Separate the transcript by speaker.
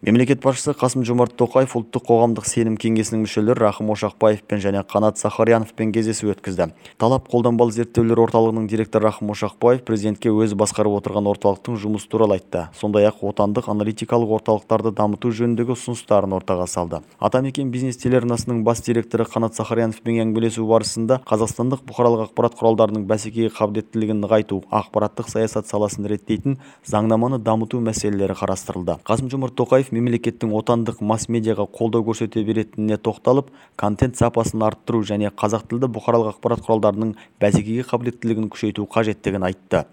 Speaker 1: Мемлекет басшысы Қасым-Жомарт Тоқаев ұлттық қоғамдық сенім кеңесінің мүшелері Рахым Ошақбаевпен және Қанат Сахарияновпен кездесу өткізді. Талап қолданбалы зерттеулер орталығының директоры Рахым Ошақбаев президентке өзі басқарып отырған орталықтың жұмысы туралы айтты. Сондай-ақ отандық аналитикалық орталықтарды дамыту жөніндегі ұсыныстарын ортаға салды. Атамекен бизнес телеарнасының бас директоры Қанат Сахарияновпен әңгімелесу барысында қазақстандық бұқаралық ақпарат құралдарының бәсекеге қабілеттілігін нығайту, ақпараттық саясат саласын реттейтін заңнаманы дамыту мәселелері қарастырылды. Қасым-Жомарт Тоқаев мемлекеттің отандық масс-медиаға қолдау көрсете беретініне тоқталып, контент сапасын арттыру және қазақ тілді бұқаралық ақпарат құралдарының бәсекеге қабілеттілігін күшейту қажеттігін айтты.